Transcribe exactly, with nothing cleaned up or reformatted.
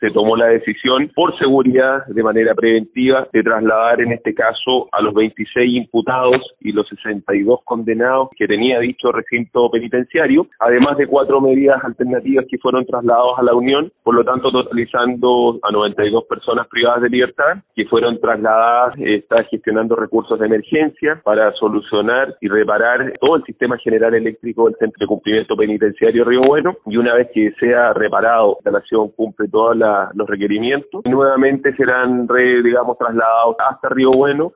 se tomó la decisión, por seguridad, de manera preventiva, de trasladar en este caso a los veintiséis imputados y los sesenta y dos condenados que tenía dicho recinto penitenciario, además de cuatro medidas alternativas que fueron trasladados a la Unión, por lo tanto totalizando a noventa y dos personas privadas de libertad, que fueron trasladadas, eh, está gestionando recursos de emergencia para solucionar y reparar todo el sistema general eléctrico del Centro de Cumplimiento Penitenciario Río Bueno, y una vez que sea reparado, la nación cumple todos los requerimientos, nuevamente serán, re, digamos, trasladados hasta Río Bueno